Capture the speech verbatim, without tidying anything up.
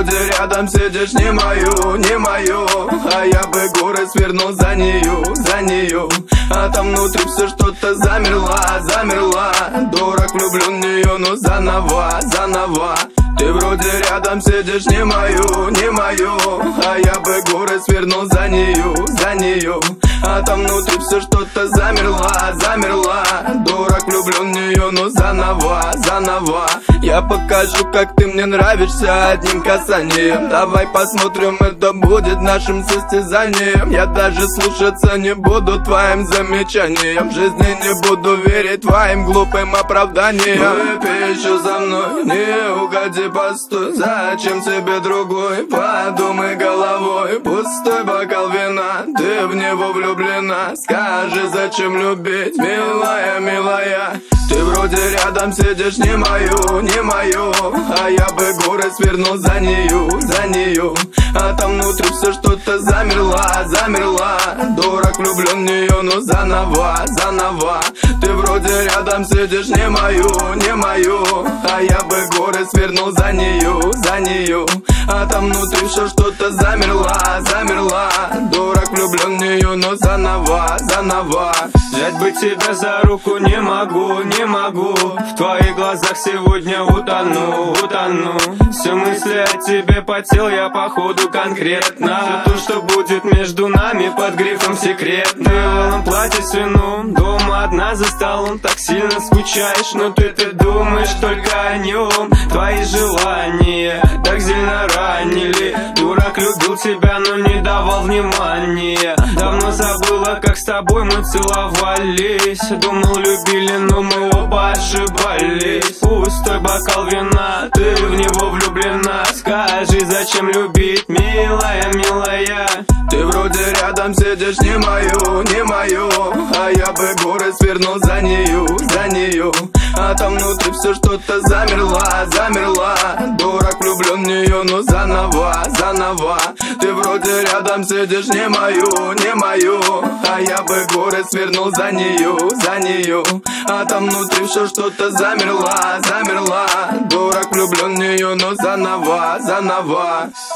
вроде рядом сидишь, не мою, не мою, а я бы горы свернул за нее, за нее. А там внутри все что-то замерла, замерла. Дурак влюблен в нее, но заново, заново. Ты вроде рядом сидишь, не мою, не мою, а я бы горы свернул за нее, за нее. А там внутри все что-то замерла, замерла. Дурак влюблен в нее, но заново, заново. Я покажу, как ты мне нравишься одним касанием. Давай посмотрим, это будет нашим состязанием. Я даже слушаться не буду твоим замечаниям. В жизни не буду верить твоим глупым оправданиям. Выпей еще за мной, не уходи, постой. Зачем тебе другой? Подумай головой. Пустой бокал вина, ты в него влюблена. Скажи, зачем любить, милая, милая. Ты вроде рядом сидишь, не мою, не мою, а я бы горы свернул за нее, за нее. А там внутри все что-то замерла, замерла. Дурак влюблен в нее, но заново, заново. Ты вроде рядом сидишь, не мою, не мою, а я бы горы свернул за нее, за нее. А там внутри все что-то замерла, замерла. Дурак влюблен в нее, но заново, заново. Взять бы тебя за руку не могу, не могу. В твоих глазах сегодня утону, утону. Все мысли о тебе потел я походу конкретно. Все то, что будет между нами под грифом секретно. Ты в белом платье с вином, дома одна за столом. Так сильно скучаешь, но ты-то думаешь только о нем. Твои желания так сильно ранили. Дурак любил тебя, но не давал внимания. Давно забыла, как с тобой мы целовались. Думал, любили, но мы оба ошибались. Пустой бокал вина, ты в него влюблена. Скажи, зачем любить, милая, милая. Ты вроде рядом сидишь, не мою, не мою, а я бы горы свернул за нее, за нее. А там внутри все что-то замерла, замерла. Дурак влюблен в нее, но заново, заново. Ты вроде рядом сидишь, не мою, не мою, а я бы горы свернул за нее, за нее. А там внутри все что-то замерла, замерла. Дурак влюблен в нее, но заново, заново.